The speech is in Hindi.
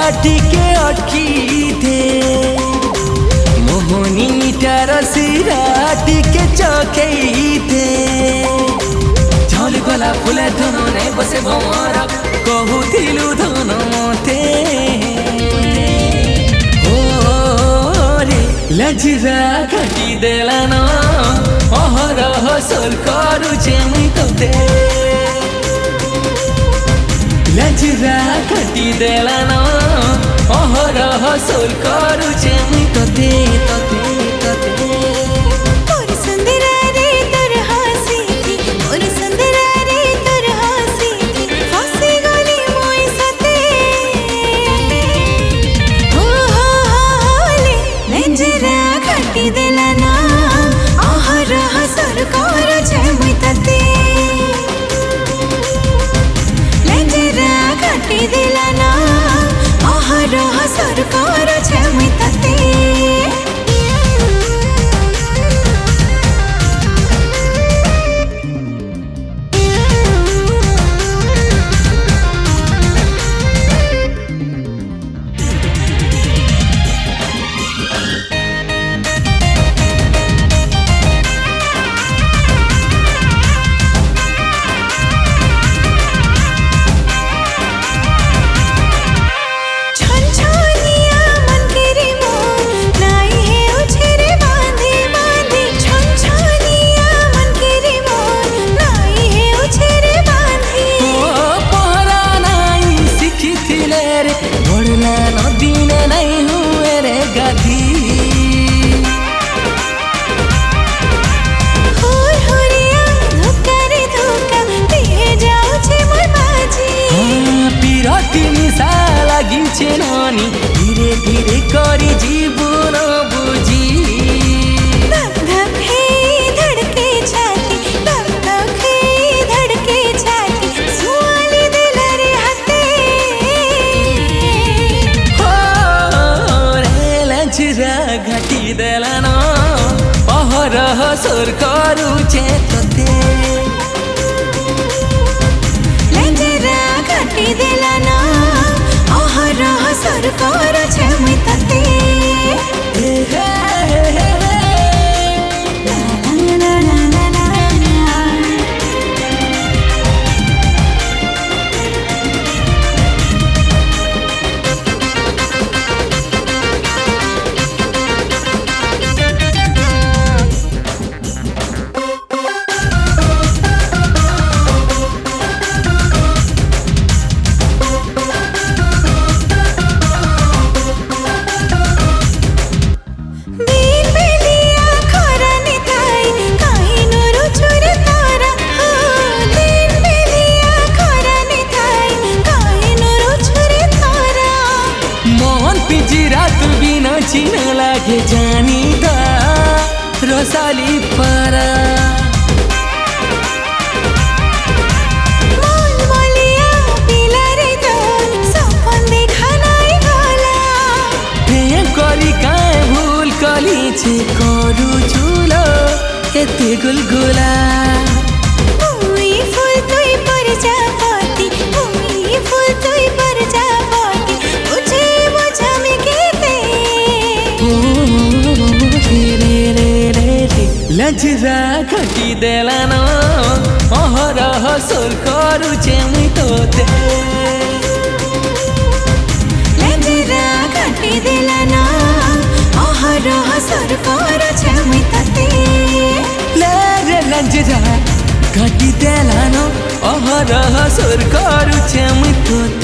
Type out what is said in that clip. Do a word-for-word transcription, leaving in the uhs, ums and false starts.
टिके अटकी दे मोहनीटार सिरा टिके चकई दे झली गला फुले धन नहीं बसे भमर कहूलु धन मते लजरा घटी देलान अहरह सोल करुचे मुई तोते लजरा घटी देलान अहरह सोल करुचे मुई तोते तोते तोते सरकार छे तते धीरे धीरे करी जीवन बुझी धक धक है धड़के छाती धक धक है धड़के छाती सुआली दिल रे हाथे हो रे लजरा घटी देलान अहरह सोर करुचे तोते लजरा घटी देलान अहरह सरकार छे मुई तते चिन लागे जानी दा रोसाली पारा मन मलिया पिला रे तो सपन देखा नहीं गला प्रेम करी काए भूल कली छे करू झूलो एते गुलगुला मुई फूल तुई पर जापती मुई फूल तुई पर जापती मुझे बुझा में लजरा घटी देलान अहरह सोल करुचे मुई तोते लजरा घटी देलान अहरह सरकार छे मुई तते ले लजरा घटी देलान अहरह सोल करुचे मुई तोते।